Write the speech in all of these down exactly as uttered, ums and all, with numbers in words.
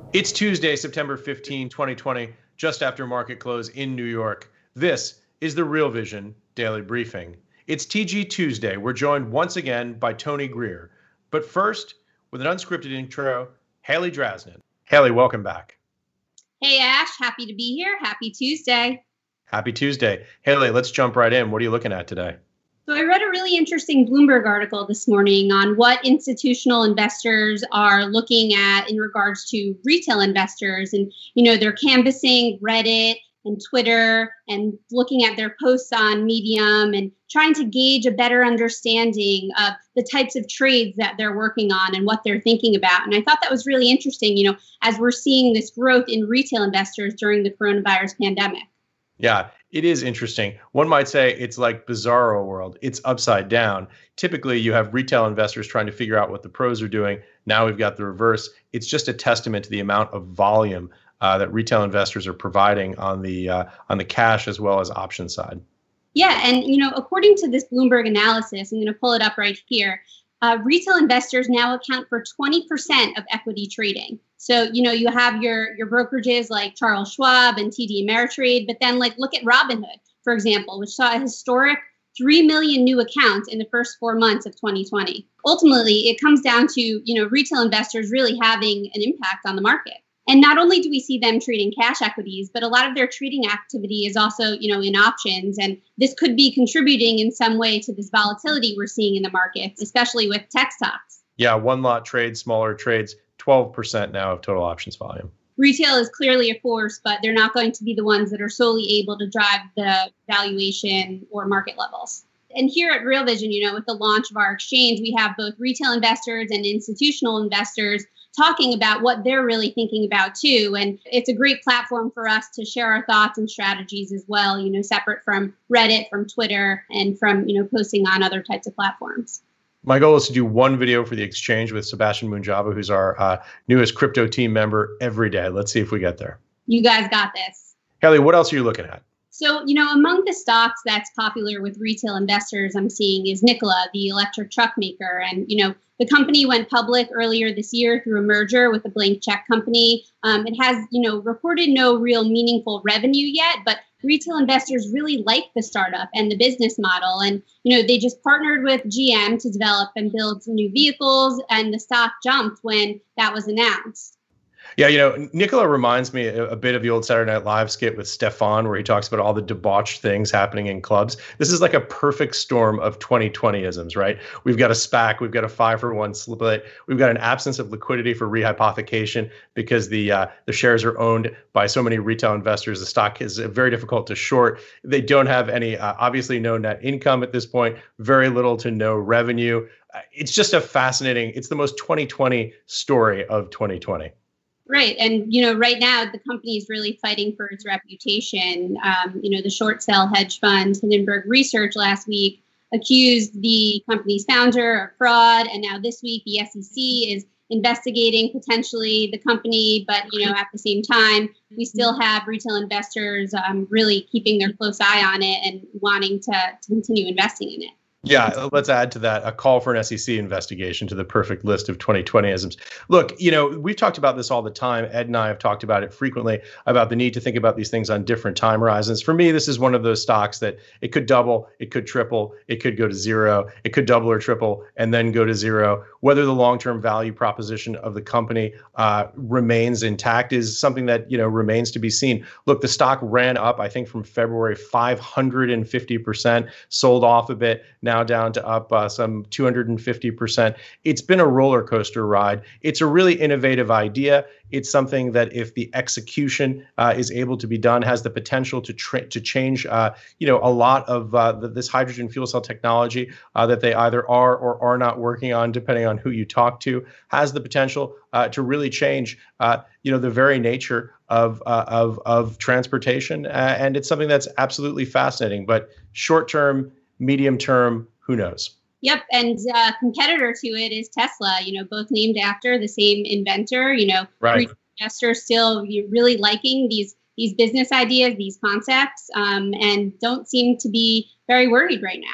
It's Tuesday, September fifteenth, twenty twenty, just after market close in New York. This is the Real Vision Daily Briefing. It's T G Tuesday. We're joined once again by Tony Greer. But first, with an unscripted intro, Haley Drasnin. Haley, welcome back. Hey, Ash. Happy to be here. Happy Tuesday. Happy Tuesday. Haley, let's jump right in. What are you looking at today? So I read a really interesting Bloomberg article this morning on what institutional investors are looking at in regards to retail investors. And, you know, they're canvassing Reddit and Twitter and looking at their posts on Medium and trying to gauge a better understanding of the types of trades that they're working on and what they're thinking about. And I thought that was really interesting, you know, as we're seeing this growth in retail investors during the coronavirus pandemic. Yeah, it is interesting. One might say it's like Bizarro world. It's upside down. Typically, you have retail investors trying to figure out what the pros are doing. Now we've got the reverse. It's just a testament to the amount of volume uh, that retail investors are providing on the uh, on the cash as well as option side. Yeah, and you know, according to this Bloomberg analysis, I'm going to pull it up right here. Uh, retail investors now account for twenty percent of equity trading. So, you know, you have your your brokerages like Charles Schwab and T D Ameritrade, but then like look at Robinhood, for example, which saw a historic three million new accounts in the first four months of twenty twenty. Ultimately, it comes down to, you know, retail investors really having an impact on the market. And not only do we see them trading cash equities, but a lot of their trading activity is also, you know, in options. And this could be contributing in some way to this volatility we're seeing in the markets, especially with tech stocks. Yeah, one lot trades, smaller trades, twelve percent now of total options volume. Retail is clearly a force, but they're not going to be the ones that are solely able to drive the valuation or market levels. And here at Real Vision, you know, with the launch of our exchange, we have both retail investors and institutional investors talking about what they're really thinking about too. And it's a great platform for us to share our thoughts and strategies as well, you know, separate from Reddit, from Twitter, and from, you know, posting on other types of platforms. My goal is to do one video for the exchange with Sebastian Munjaba, who's our uh, newest crypto team member, every day. Let's see if we get there. You guys got this. Haley, what else are you looking at? So, you know, among the stocks that's popular with retail investors, I'm seeing is Nikola, the electric truck maker. And, you know, the company went public earlier this year through a merger with a blank check company. Um, it has, you know, reported no real meaningful revenue yet, but retail investors really like the startup and the business model. And, you know, they just partnered with G M to develop and build some new vehicles, and the stock jumped when that was announced. Yeah, you know, Nikola reminds me a, a bit of the old Saturday Night Live skit with Stefan, where he talks about all the debauched things happening in clubs. This is like a perfect storm of twenty twenty-isms, right? We've got a SPAC, we've got a five for one split, we've got an absence of liquidity for rehypothecation because the uh, the shares are owned by so many retail investors. The stock is very difficult to short. They don't have any, uh, obviously, no net income at this point, very little to no revenue. Uh, it's just a fascinating, it's the most twenty twenty story of twenty twenty. Right. And, you know, right now, the company is really fighting for its reputation. Um, you know, the short sale hedge fund Hindenburg Research last week accused the company's founder of fraud. And now this week, the S E C is investigating potentially the company. But, you know, at the same time, we still have retail investors um, really keeping their close eye on it and wanting to, to continue investing in it. Yeah, let's add to that a call for an S E C investigation to the perfect list of twenty twenty-isms. Look, you know, we've talked about this all the time. Ed and I have talked about it frequently, about the need to think about these things on different time horizons. For me, this is one of those stocks that it could double, it could triple, it could go to zero, it could double or triple and then go to zero. Whether the long-term value proposition of the company uh, remains intact is something that, you know, remains to be seen. Look, the stock ran up, I think, from February five hundred fifty percent, sold off a bit. Now now down to up uh, some two hundred fifty percent. It's been a roller coaster ride. It's a really innovative idea. It's something that, if the execution uh, is able to be done, has the potential to tra- to change, uh, you know, a lot of uh, the, this hydrogen fuel cell technology uh, that they either are or are not working on, depending on who you talk to, has the potential uh, to really change, uh, you know, the very nature of uh, of of transportation, uh, and it's something that's absolutely fascinating. But short term, medium term, who knows? Yep. And uh, competitor to it is Tesla, you know, both named after the same inventor, you know, right. Investors still really liking these these business ideas, these concepts, um, and don't seem to be very worried right now.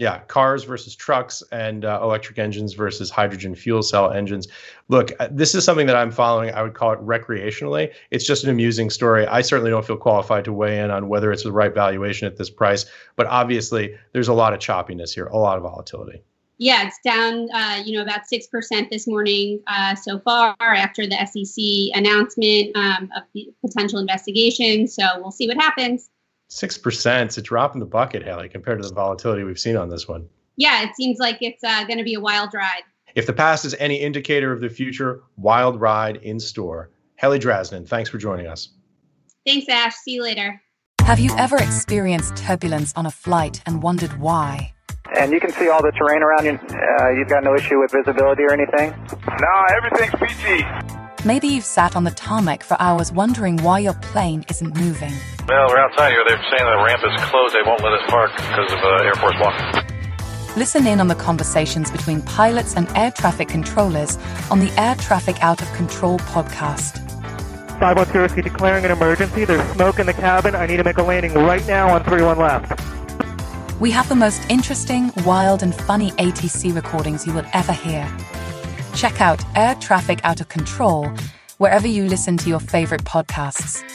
Yeah, cars versus trucks and uh, electric engines versus hydrogen fuel cell engines. Look, uh, this is something that I'm following. I would call it recreationally. It's just an amusing story. I certainly don't feel qualified to weigh in on whether it's the right valuation at this price, but obviously there's a lot of choppiness here, a lot of volatility. Yeah, it's down, uh, you know, about six percent this morning uh, so far after the S E C announcement um, of the potential investigation. So we'll see what happens. six percent. It's a drop in the bucket, Haley, compared to the volatility we've seen on this one. Yeah, it seems like it's uh, going to be a wild ride. If the past is any indicator of the future, wild ride in store. Haley Drasnin, thanks for joining us. Thanks, Ash. See you later. Have you ever experienced turbulence on a flight and wondered why? And you can see all the terrain around you. Uh, you've got no issue with visibility or anything? No, everything's peachy. Maybe you've sat on the tarmac for hours wondering why your plane isn't moving. Well, we're outside here. They're saying the ramp is closed. They won't let us park because of uh, Air Force One. Listen in on the conversations between pilots and air traffic controllers on the Air Traffic Out of Control podcast. five one zero, declaring an emergency. There's smoke in the cabin. I need to make a landing right now on three one left. We have the most interesting, wild, and funny A T C recordings you will ever hear. Check out Air Traffic Out of Control wherever you listen to your favorite podcasts.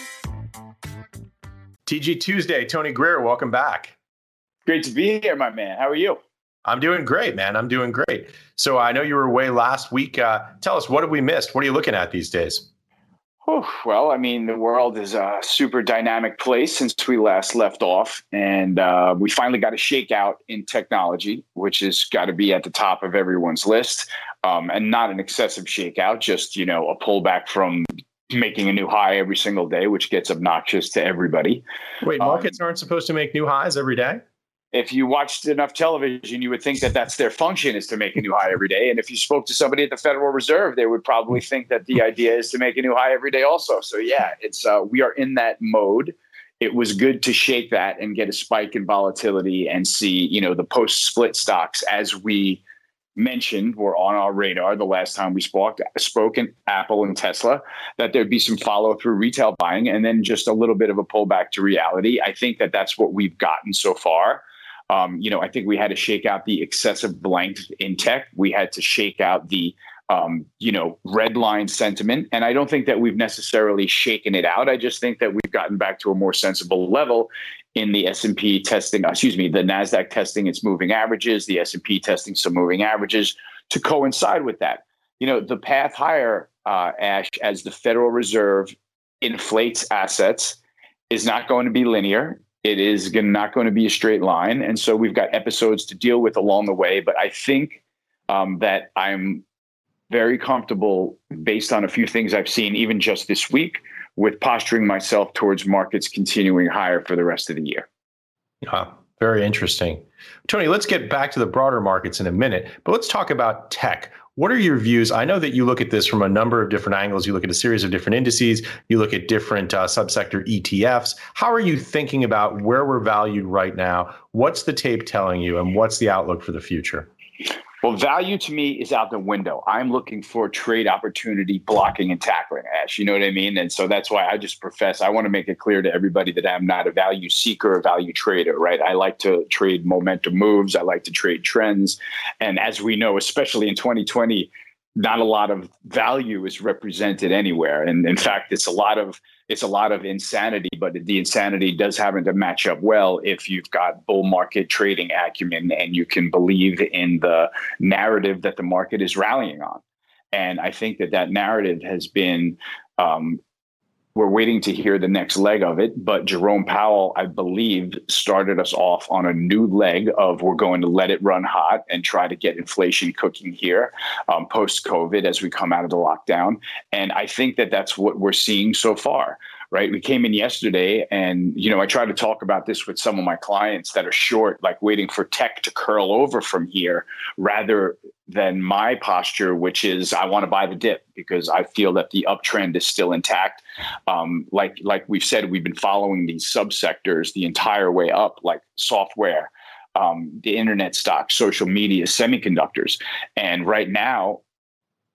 T G Tuesday, Tony Greer, welcome back. Great to be here, my man. How are you? I'm doing great, man. I'm doing great. So I know you were away last week. Uh, tell us, what have we missed? What are you looking at these days? Whew, well, I mean, the world is a super dynamic place since we last left off. And uh, we finally got a shakeout in technology, which has got to be at the top of everyone's list. Um, and not an excessive shakeout, just, you know, a pullback from making a new high every single day, which gets obnoxious to everybody. Wait, markets um, aren't supposed to make new highs every day? If you watched enough television, you would think that that's their function, is to make a new high every day. And if you spoke to somebody at the Federal Reserve, they would probably think that the idea is to make a new high every day also. So yeah, it's uh, we are in that mode. It was good to shake that and get a spike in volatility and see, you know, the post-split stocks, as we mentioned, were on our radar the last time we spoke, spoke in Apple and Tesla, that there'd be some follow-through retail buying and then just a little bit of a pullback to reality. I think that that's what we've gotten so far. Um, you know, I think we had to shake out the excessive length in tech. We had to shake out the, um, you know, red line sentiment. And I don't think that we've necessarily shaken it out. I just think that we've gotten back to a more sensible level in the S and P testing, excuse me, the NASDAQ testing its moving averages, the S and P testing some moving averages to coincide with that. You know, the path higher, uh, Ash, as the Federal Reserve inflates assets is not going to be linear. It is not going to be a straight line. And so we've got episodes to deal with along the way. But I think um, that I'm very comfortable, based on a few things I've seen, even just this week, with posturing myself towards markets continuing higher for the rest of the year. Yeah, very interesting. Tony, let's get back to the broader markets in a minute, but let's talk about tech. What are your views? I know that you look at this from a number of different angles. You look at a series of different indices. You look at different uh, subsector E T Fs. How are you thinking about where we're valued right now? What's the tape telling you, and what's the outlook for the future? Well, value to me is out the window. I'm looking for trade opportunity, blocking and tackling, Ash. You know what I mean? And so that's why I just profess, I want to make it clear to everybody that I'm not a value seeker or value trader, right? I like to trade momentum moves. I like to trade trends. And as we know, especially in twenty twenty, not a lot of value is represented anywhere. And in fact, it's a lot of it's a lot of insanity, but the insanity does happen to match up well if you've got bull market trading acumen and you can believe in the narrative that the market is rallying on. And I think that that narrative has been, um, we're waiting to hear the next leg of it. But Jerome Powell, I believe, started us off on a new leg of we're going to let it run hot and try to get inflation cooking here um, post-COVID as we come out of the lockdown. And I think that that's what we're seeing so far. Right. We came in yesterday and, you know, I try to talk about this with some of my clients that are short, like waiting for tech to curl over from here rather than my posture, which is I want to buy the dip because I feel that the uptrend is still intact. Um, like like we've said, we've been following these subsectors the entire way up, like software, um, the internet stocks, social media, semiconductors. And right now,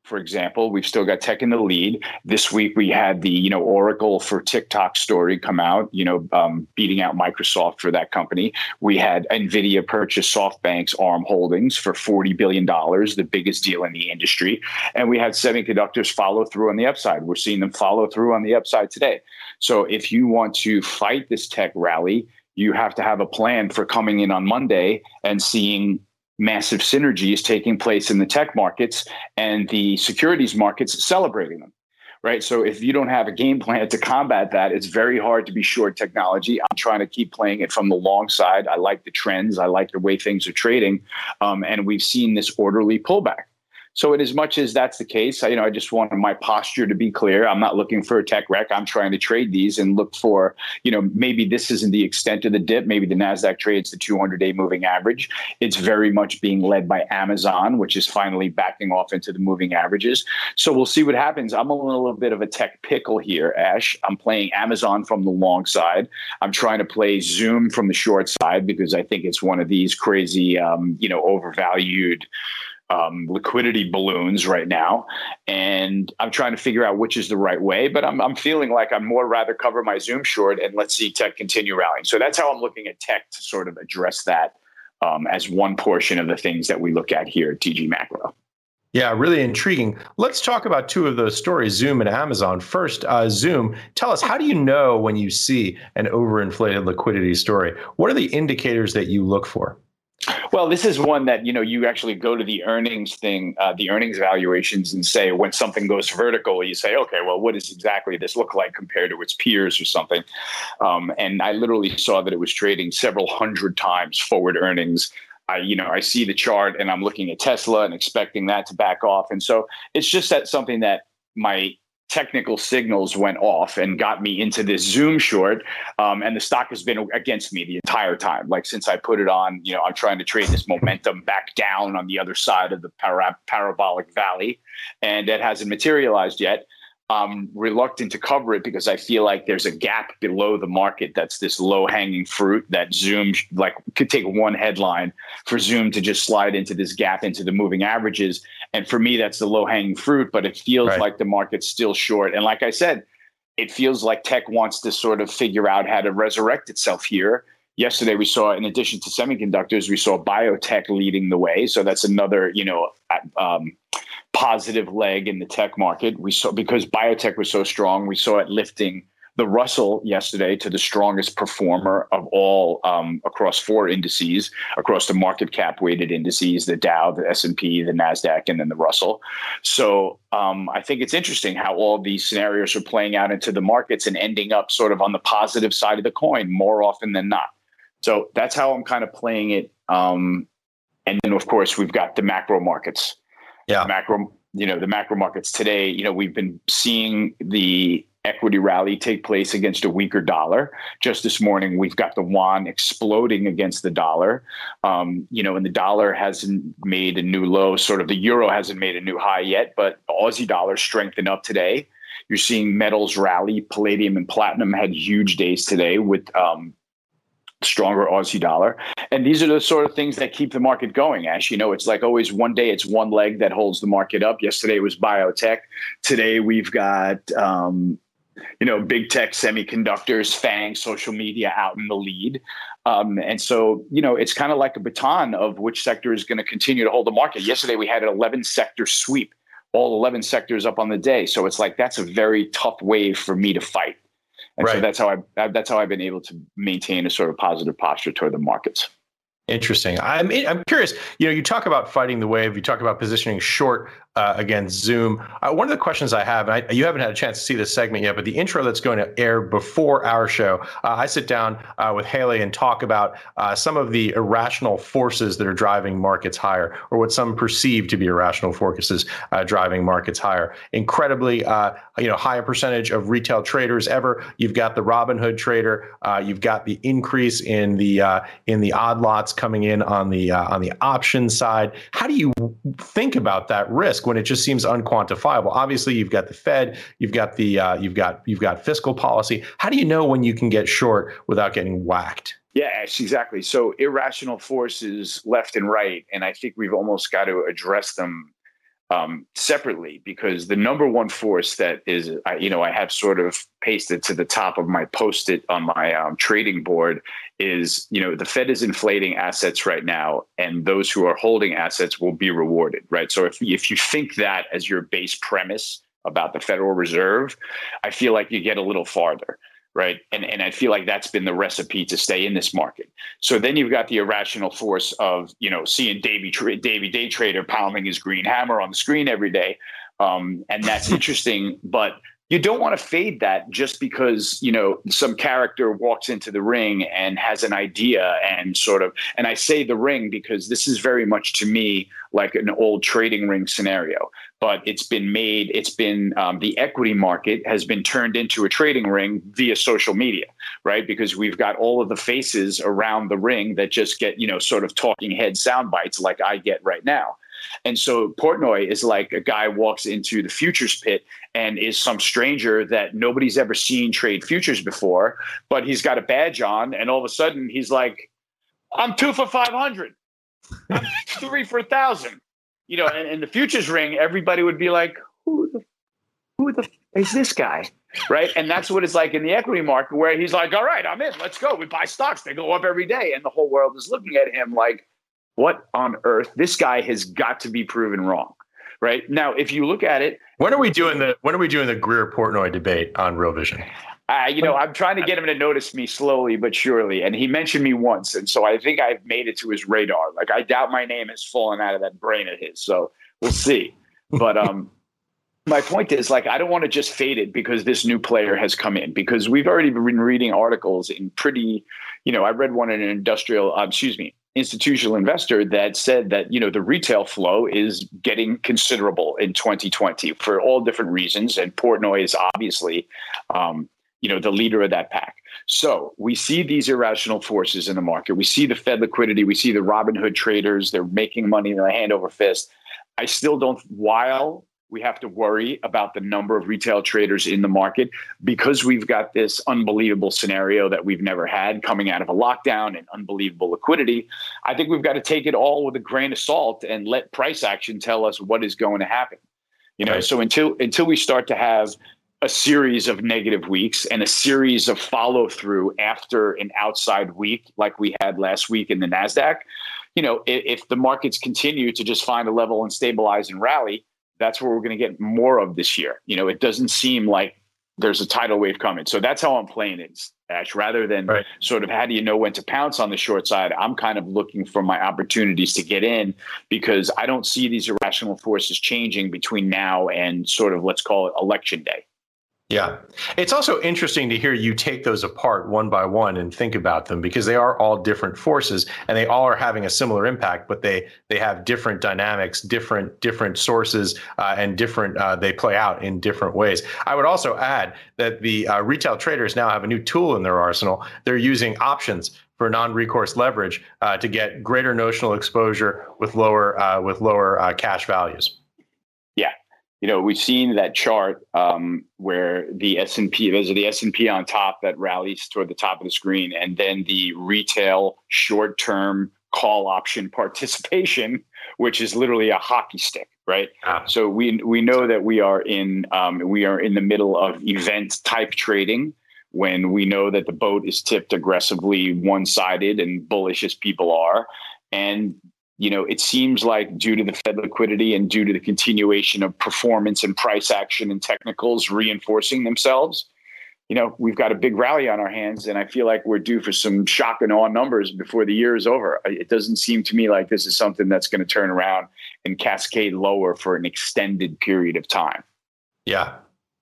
for example. We've still got tech in the lead. This week we had the, you know, Oracle for TikTok story come out, you know, um, beating out Microsoft for that company. We had NVIDIA purchase SoftBank's ARM Holdings for forty billion dollars, the biggest deal in the industry. And we had semiconductors follow through on the upside. We're seeing them follow through on the upside today. So if you want to fight this tech rally, you have to have a plan for coming in on Monday and seeing massive synergies taking place in the tech markets and the securities markets celebrating them, right? So if you don't have a game plan to combat that, it's very hard to be short technology. I'm trying to keep playing it from the long side. I like the trends. I like the way things are trading. Um, and we've seen this orderly pullback. So in as much as that's the case, I, you know, I just want my posture to be clear. I'm not looking for a tech wreck. I'm trying to trade these and look for, you know, maybe this isn't the extent of the dip. Maybe the NASDAQ trades the two hundred day moving average. It's very much being led by Amazon, which is finally backing off into the moving averages. So we'll see what happens. I'm a little bit of a tech pickle here, Ash. I'm playing Amazon from the long side. I'm trying to play Zoom from the short side because I think it's one of these crazy, um, you know, overvalued Um, liquidity balloons right now. And I'm trying to figure out which is the right way, but I'm, I'm feeling like I'm more rather cover my Zoom short and let's see tech continue rallying. So that's how I'm looking at tech to sort of address that um, as one portion of the things that we look at here at T G Macro. Yeah, really intriguing. Let's talk about two of those stories, Zoom and Amazon. First, uh, Zoom, tell us, how do you know when you see an overinflated liquidity story? What are the indicators that you look for? Well, this is one that, you know, you actually go to the earnings thing, uh, the earnings valuations and say when something goes vertical, you say, OK, well, what does exactly this look like compared to its peers or something? Um, and I literally saw that it was trading several hundred times forward earnings. I, you know, I see the chart and I'm looking at Tesla and expecting that to back off. And so it's just that something that my technical signals went off and got me into this Zoom short. Um, and the stock has been against me the entire time. Like since I put it on, you know, I'm trying to trade this momentum back down on the other side of the para- parabolic valley. And it hasn't materialized yet. I'm reluctant to cover it because I feel like there's a gap below the market. That's this low hanging fruit that Zoom like could take one headline for Zoom to just slide into this gap into the moving averages. And for me, that's the low hanging fruit, but it feels right. like the market's still short. And like I said, it feels like tech wants to sort of figure out how to resurrect itself here. Yesterday, we saw, in addition to semiconductors, we saw biotech leading the way. So that's another, you know, um, positive leg in the tech market. We saw, because biotech was so strong, we saw it lifting the Russell yesterday to the strongest performer of all um, across four indices, across the market cap weighted indices, the Dow, the S and P, the NASDAQ, and then the Russell. So um, I think it's interesting how all these scenarios are playing out into the markets and ending up sort of on the positive side of the coin more often than not. So that's how I'm kind of playing it. Um, and then, of course, we've got the macro markets. Yeah, macro, you know, the macro markets today, you know, we've been seeing the equity rally take place against a weaker dollar. Just this morning, we've got the yuan exploding against the dollar. Um, you know, and the dollar hasn't made a new low, sort of the euro hasn't made a new high yet, but the Aussie dollar strengthened up today. You're seeing metals rally. Palladium and platinum had huge days today with um, stronger Aussie dollar. And these are the sort of things that keep the market going, Ash. You know, it's like always one day it's one leg that holds the market up. Yesterday was biotech. Today we've got, um, you know, big tech, semiconductors, FANG, social media out in the lead. Um, and so, you know, it's kind of like a baton of which sector is going to continue to hold the market. Yesterday we had an eleven sector sweep, all eleven sectors up on the day. So it's like that's a very tough wave for me to fight. And right. so that's how I that's how I've been able to maintain a sort of positive posture toward the markets. Interesting. I'm I'm curious. You know, you talk about fighting the wave. You talk about positioning short uh, against Zoom. Uh, one of the questions I have, and I, you haven't had a chance to see this segment yet, but the intro that's going to air before our show, uh, I sit down uh, with Haley and talk about uh, some of the irrational forces that are driving markets higher, or what some perceive to be irrational forces uh, driving markets higher. Incredibly, uh, you know, high percentage of retail traders ever. You've got the Robinhood trader. Uh, you've got the increase in the uh, in the odd lots coming in on the uh, on the option side. How do you think about that risk when it just seems unquantifiable? Obviously, you've got the Fed, you've got the uh, you've got you've got fiscal policy. How do you know when you can get short without getting whacked? Yeah, exactly. So irrational forces left and right, and I think we've almost got to address them um, separately, because the number one force that is, I, you know, I have sort of pasted to the top of my Post-it on my um, trading board is, you know, the Fed is inflating assets right now, and those who are holding assets will be rewarded, right? So if if you think that as your base premise about the Federal Reserve, I feel like you get a little farther. Right. And and I feel like that's been the recipe to stay in this market. So then you've got the irrational force of, you know, seeing Davey, Davey Day Trader pounding his green hammer on the screen every day. Um, and that's interesting. But you don't want to fade that just because, you know, some character walks into the ring and has an idea and sort of, and I say the ring because this is very much to me like an old trading ring scenario, but it's been made, it's been, um, the equity market has been turned into a trading ring via social media, right? Because we've got all of the faces around the ring that just get, you know, sort of talking head sound bites like I get right now. And so Portnoy is like a guy walks into the futures pit and is some stranger that nobody's ever seen trade futures before, but he's got a badge on, and all of a sudden he's like, I'm two for five hundred. I'm three for a thousand. You know, and in the futures ring, everybody would be like, who the, who the is this guy? Right. And that's what it's like in the equity market, where he's like, all right, I'm in. Let's go. We buy stocks. They go up every day. And the whole world is looking at him like, what on earth? This guy has got to be proven wrong. Right now, if you look at it, when are we doing the when are we doing the Greer Portnoy debate on Real Vision? Uh, you know, I'm trying to get him to notice me slowly but surely. And he mentioned me once. And so I think I've made it to his radar. Like, I doubt my name has fallen out of that brain of his. So we'll see. But um, my point is, like, I don't want to just fade it because this new player has come in, because we've already been reading articles in pretty, you know, I read one in an industrial, uh, excuse me, institutional investor that said that, you know, the retail flow is getting considerable in twenty twenty for all different reasons. And Portnoy is obviously, um, you know, the leader of that pack. So we see these irrational forces in the market. We see the Fed liquidity. We see the Robinhood traders. They're making money in the hand over fist. I still don't, while we have to worry about the number of retail traders in the market, because we've got this unbelievable scenario that we've never had coming out of a lockdown and unbelievable liquidity. I think we've got to take it all with a grain of salt and let price action tell us what is going to happen. You know, right. So until until we start to have a series of negative weeks and a series of follow through after an outside week like we had last week in the NASDAQ, you know, if, if the markets continue to just find a level and stabilize and rally, that's what we're going to get more of this year. You know, it doesn't seem like there's a tidal wave coming. So that's how I'm playing it, Ash, rather than right. sort of how do you know when to pounce on the short side. I'm kind of looking for my opportunities to get in, because I don't see these irrational forces changing between now and sort of, let's call it election day. Yeah. It's also interesting to hear you take those apart one by one and think about them, because they are all different forces and they all are having a similar impact, but they they have different dynamics, different different sources, uh, and different uh, they play out in different ways. I would also add that the uh, retail traders now have a new tool in their arsenal. They're using options for non-recourse leverage uh, to get greater notional exposure with lower uh, with lower uh, cash values. Yeah. You know, we've seen that chart um, where the S and P, there's the S and P on top that rallies toward the top of the screen, and then the retail short-term call option participation, which is literally a hockey stick, right? Ah. So we we know that we are in um, we are in the middle of event-type trading, when we know that the boat is tipped aggressively one-sided and bullish as people are, and you know, it seems like due to the Fed liquidity and due to the continuation of performance and price action and technicals reinforcing themselves, you know, we've got a big rally on our hands, and I feel like we're due for some shock and awe numbers before the year is over. It doesn't seem to me like this is something that's going to turn around and cascade lower for an extended period of time. Yeah.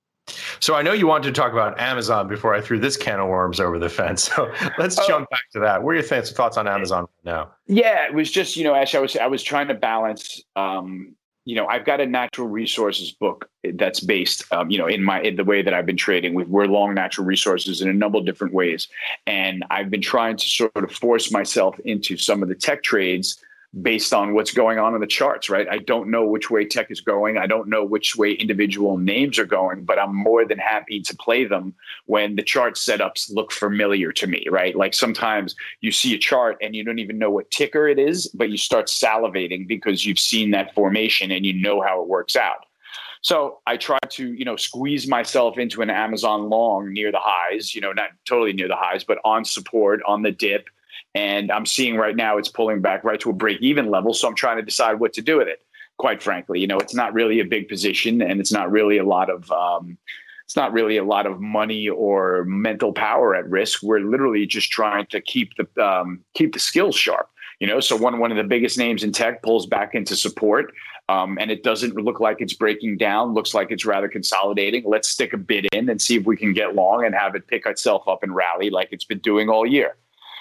So I know you wanted to talk about Amazon before I threw this can of worms over the fence. So let's oh. jump back to that. What are your th- thoughts on Amazon right now? Yeah, it was just, you know, Ash, I was I was trying to balance. Um, you know, I've got a natural resources book that's based, um, you know, in my in the way that I've been trading. With we're long natural resources in a number of different ways, and I've been trying to sort of force myself into some of the tech trades based on what's going on in the charts, right? I don't know which way tech is going. I don't know which way individual names are going, but I'm more than happy to play them when the chart setups look familiar to me, right? Like sometimes you see a chart and you don't even know what ticker it is, but you start salivating because you've seen that formation and you know how it works out. So I try to, you know, squeeze myself into an Amazon long near the highs, you know, not totally near the highs, but on support, on the dip. And I'm seeing right now it's pulling back right to a break-even level. So I'm trying to decide what to do with it, quite frankly. You know, it's not really a big position, and it's not really a lot of um, it's not really a lot of money or mental power at risk. We're literally just trying to keep the um, keep the skills sharp. You know, so one one of the biggest names in tech pulls back into support, um, and it doesn't look like it's breaking down. Looks like it's rather consolidating. Let's stick a bid in and see if we can get long and have it pick itself up and rally like it's been doing all year.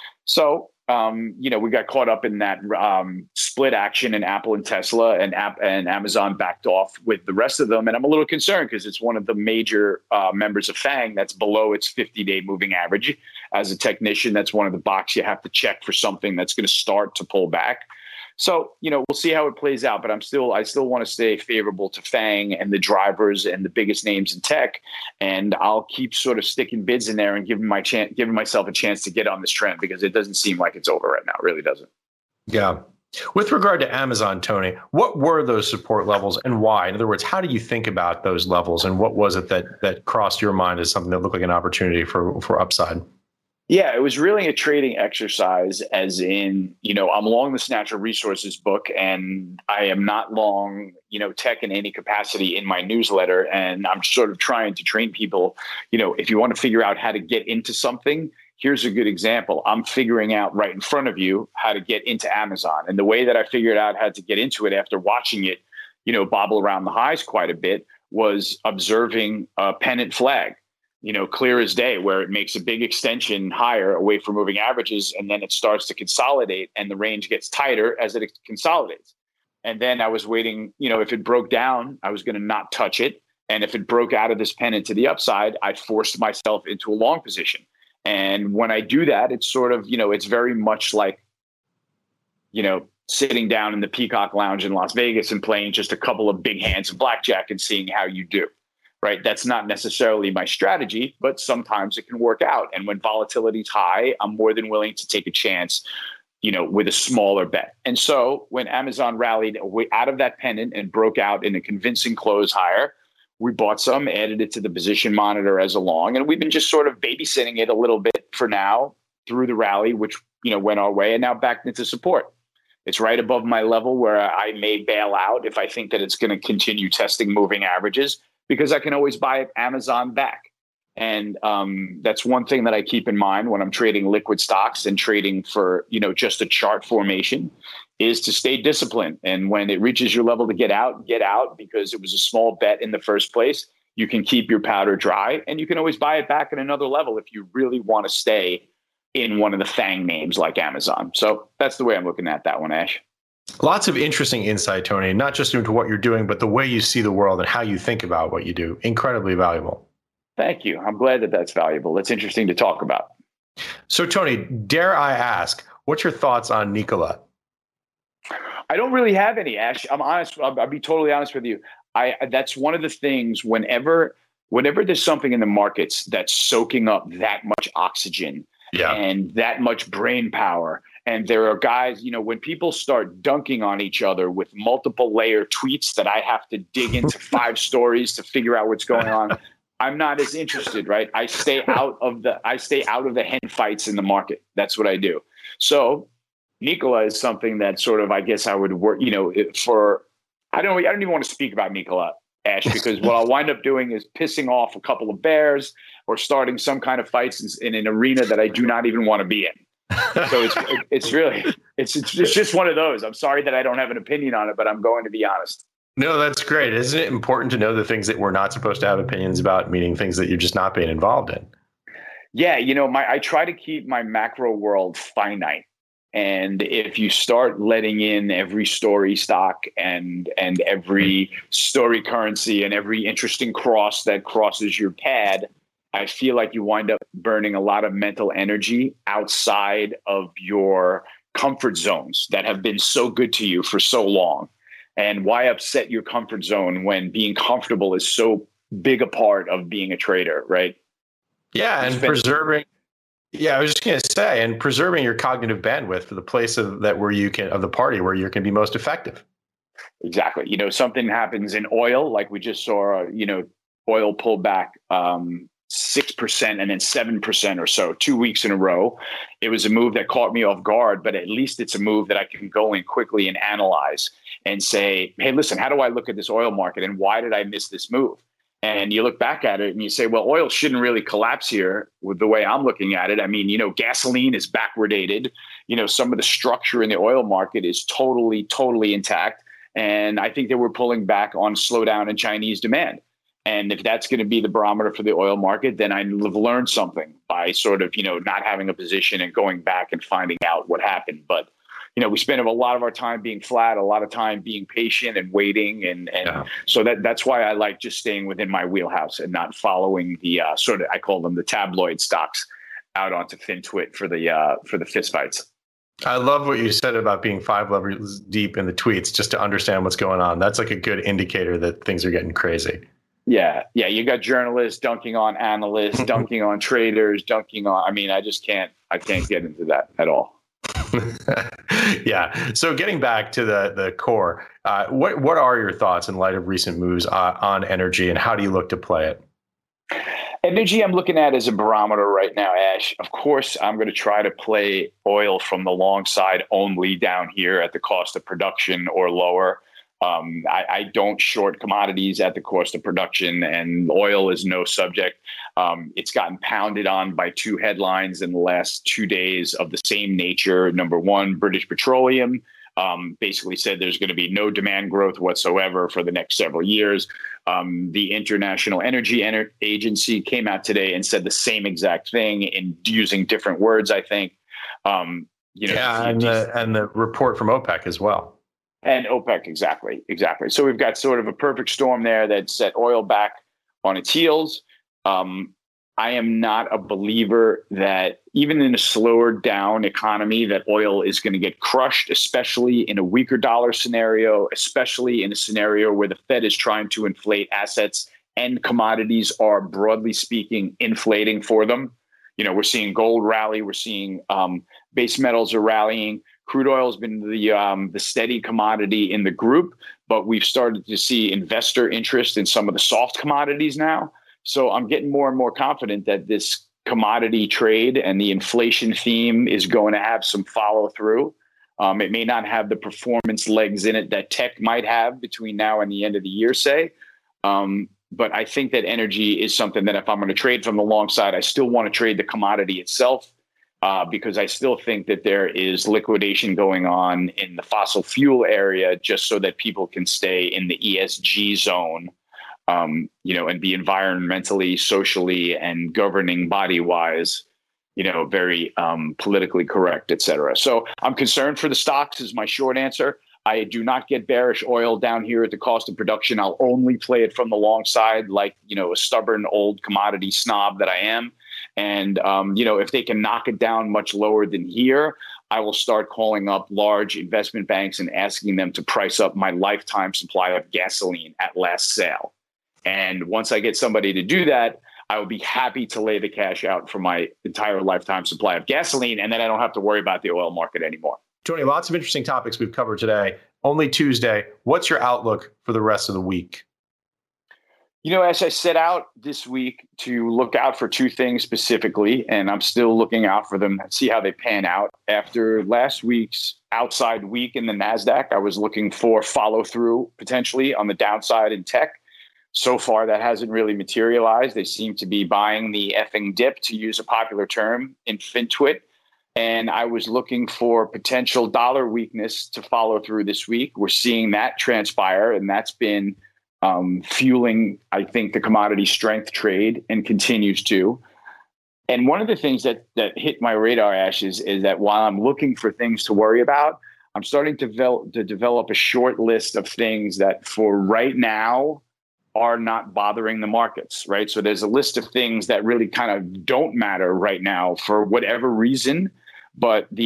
So, um, you know, we got caught up in that um, split action in Apple and Tesla, and App and Amazon backed off with the rest of them. And I'm a little concerned because it's one of the major uh, members of FANG that's below its fifty-day moving average. As a technician, that's one of the boxes you have to check for something that's going to start to pull back. So, you know, we'll see how it plays out, but I'm still, I still want to stay favorable to FANG and the drivers and the biggest names in tech. And I'll keep sort of sticking bids in there and giving my chance, giving myself a chance to get on this trend, because it doesn't seem like it's over right now. It really doesn't. Yeah. With regard to Amazon, Tony, what were those support levels and why? In other words, how do you think about those levels, and what was it that that crossed your mind as something that looked like an opportunity for, for upside? Yeah, it was really a trading exercise, as in, you know, I'm long this natural resources book, and I am not long, you know, tech in any capacity in my newsletter. And I'm sort of trying to train people, you know, if you want to figure out how to get into something, here's a good example. I'm figuring out right in front of you how to get into Amazon. And the way that I figured out how to get into it after watching it, you know, bobble around the highs quite a bit, was observing a pennant flag. You know, clear as day, where it makes a big extension higher away from moving averages, and then it starts to consolidate and the range gets tighter as it consolidates. And then I was waiting, you know, if it broke down, I was going to not touch it. And if it broke out of this pennant to the upside, I forced myself into a long position. And when I do that, it's sort of, you know, it's very much like, you know, sitting down in the Peacock Lounge in Las Vegas and playing just a couple of big hands of blackjack and seeing how you do. Right. That's not necessarily my strategy, but sometimes it can work out. And when volatility is high, I'm more than willing to take a chance, you know, with a smaller bet. And so when Amazon rallied away out of that pennant and broke out in a convincing close higher, we bought some, added it to the position monitor as a long, and we've been just sort of babysitting it a little bit for now through the rally, which, you know, went our way, and now back into support. It's right above my level where I may bail out if I think that it's going to continue testing moving averages, because I can always buy Amazon back. And um, that's one thing that I keep in mind when I'm trading liquid stocks and trading for, you know, just a chart formation, is to stay disciplined. And when it reaches your level to get out, get out, because it was a small bet in the first place. You can keep your powder dry, and you can always buy it back at another level if you really want to stay in one of the FANG names like Amazon. So that's the way I'm looking at that one, Ash. Lots of interesting insight, Tony, not just into what you're doing, but the way you see the world and how you think about what you do. Incredibly valuable. Thank you. I'm glad that that's valuable. It's interesting to talk about. So, Tony, dare I ask, what's your thoughts on Nikola? I don't really have any, Ash. I'm honest. I'll, I'll be totally honest with you. I that's one of the things whenever, whenever there's something in the markets that's soaking up that much oxygen yeah. and that much brain power. And there are guys, you know, when people start dunking on each other with multiple layer tweets that I have to dig into five stories to figure out what's going on, I'm not as interested, right? I stay out of the I stay out of the hen fights in the market. That's what I do. So Nikola is something that sort of, I guess I would work, you know, for I don't I don't even want to speak about Nikola, Ash, because what I'll wind up doing is pissing off a couple of bears or starting some kind of fights in, in an arena that I do not even want to be in. So it's it's really it's it's just one of those. I'm sorry that I don't have an opinion on it, but I'm going to be honest. No, that's great. Isn't it important to know the things that we're not supposed to have opinions about, meaning things that you're just not being involved in? Yeah, you know, my I try to keep my macro world finite. And if you start letting in every story stock and and every story currency and every interesting cross that crosses your pad, I feel like you wind up burning a lot of mental energy outside of your comfort zones that have been so good to you for so long? And why upset your comfort zone when being comfortable is so big a part of being a trader, right? Yeah, and preserving. Yeah, I was just going to say, and preserving your cognitive bandwidth for the place of that where you can of the party where you can be most effective. Exactly. You know, something happens in oil, like we just saw. You know, oil pull back um, six percent and then seven percent or so, two weeks in a row. It was a move that caught me off guard, but at least it's a move that I can go in quickly and analyze and say, hey, listen, how do I look at this oil market and why did I miss this move? And you look back at it and you say, well, oil shouldn't really collapse here with the way I'm looking at it. I mean, you know, gasoline is backwardated. You know, some of the structure in the oil market is totally, totally intact. And I think that we're pulling back on slowdown in Chinese demand. And if that's going to be the barometer for the oil market, then I've learned something by sort of, you know, not having a position and going back and finding out what happened. But you know, we spend a lot of our time being flat, a lot of time being patient and waiting. And, and yeah. so that that's why I like just staying within my wheelhouse and not following the uh, sort of, I call them the tabloid stocks out onto FinTwit for the uh, for the fistfights. I love what you said about being five levels deep in the tweets just to understand what's going on. That's like a good indicator that things are getting crazy. Yeah. Yeah. You got journalists dunking on analysts, dunking on traders, dunking on, I mean, I just can't, I can't get into that at all. Yeah. So getting back to the the core, uh, what what are your thoughts in light of recent moves uh, on energy, and how do you look to play it? Energy, I'm looking at as a barometer right now, Ash. Of course, I'm going to try to play oil from the long side only down here at the cost of production or lower. Um, I, I don't short commodities at the cost of production, and oil is no subject. Um, it's gotten pounded on by two headlines in the last two days of the same nature. Number one, British Petroleum um, basically said there's going to be no demand growth whatsoever for the next several years. Um, the International Energy Ener- Agency came out today and said the same exact thing in using different words, I think. Um, you know, yeah, and the, and the report from OPEC as well. And OPEC, exactly, exactly. So we've got sort of a perfect storm there that set oil back on its heels. Um, I am not a believer that even in a slower down economy that oil is going to get crushed, especially in a weaker dollar scenario, especially in a scenario where the Fed is trying to inflate assets and commodities are, broadly speaking, inflating for them. You know, we're seeing gold rally. We're seeing um, base metals are rallying. Crude oil has been the um, the steady commodity in the group, but we've started to see investor interest in some of the soft commodities now. So I'm getting more and more confident that this commodity trade and the inflation theme is going to have some follow through. Um, it may not have the performance legs in it that tech might have between now and the end of the year, say. Um, but I think that energy is something that if I'm going to trade from the long side, I still want to trade the commodity itself. Uh, because I still think that there is liquidation going on in the fossil fuel area just so that people can stay in the E S G zone, um, you know, and be environmentally, socially, and governing body-wise, you know, very um, politically correct, et cetera. So I'm concerned for the stocks is my short answer. I do not get bearish oil down here at the cost of production. I'll only play it from the long side like, you know, a stubborn old commodity snob that I am. And, um, you know, if they can knock it down much lower than here, I will start calling up large investment banks and asking them to price up my lifetime supply of gasoline at last sale. And once I get somebody to do that, I will be happy to lay the cash out for my entire lifetime supply of gasoline. And then I don't have to worry about the oil market anymore. Tony, lots of interesting topics we've covered today. Only Tuesday. What's your outlook for the rest of the week? You know, as I set out this week to look out for two things specifically, and I'm still looking out for them, see how they pan out. After last week's outside week in the NASDAQ, I was looking for follow through potentially on the downside in tech. So far, that hasn't really materialized. They seem to be buying the effing dip, to use a popular term in FinTwit. And I was looking for potential dollar weakness to follow through this week. We're seeing that transpire, and that's been Um, fueling, I think, the commodity strength trade and continues to. And one of the things that that hit my radar, Ash, is, is that while I'm looking for things to worry about, I'm starting to develop, to develop a short list of things that for right now are not bothering the markets, right? So there's a list of things that really kind of don't matter right now for whatever reason, but the S and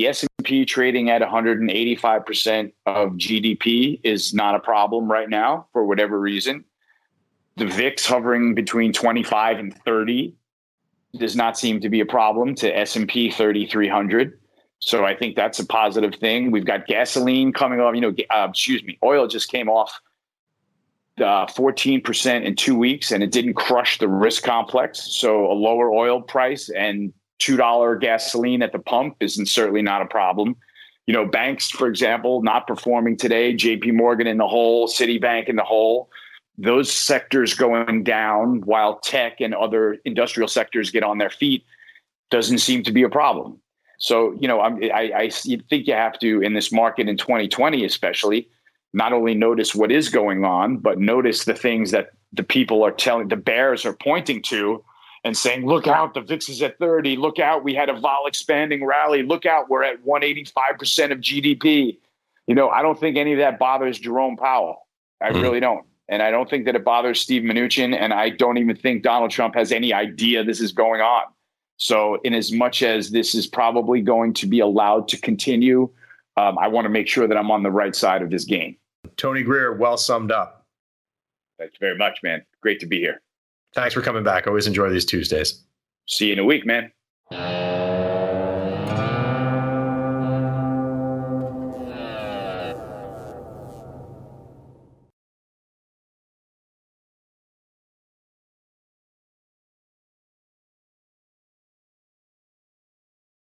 P trading at one hundred eighty-five percent of G D P is not a problem right now for whatever reason. The V I X hovering between twenty-five and thirty does not seem to be a problem to S and P thirty-three hundred. So I think that's a positive thing. We've got gasoline coming off, you know, uh, excuse me, oil just came off uh, fourteen percent in two weeks and it didn't crush the risk complex. So a lower oil price and two dollars gasoline at the pump isn't certainly not a problem. You know, banks, for example, not performing today, J P Morgan in the hole, Citibank in the hole, those sectors going down while tech and other industrial sectors get on their feet doesn't seem to be a problem. So, you know, I, I, I think you have to, in this market in twenty twenty, especially, not only notice what is going on, but notice the things that the people are telling, the bears are pointing to and saying, look out, the V I X is at thirty. Look out, we had a vol expanding rally. Look out, we're at one hundred eighty-five percent of G D P. You know, I don't think any of that bothers Jerome Powell. I mm-hmm. really don't. And I don't think that it bothers Steve Mnuchin. And I don't even think Donald Trump has any idea this is going on. So in as much as this is probably going to be allowed to continue, um, I want to make sure that I'm on the right side of this game. Tony Greer, well summed up. Thank you very much, man. Great to be here. Thanks for coming back. Always enjoy these Tuesdays. See you in a week, man.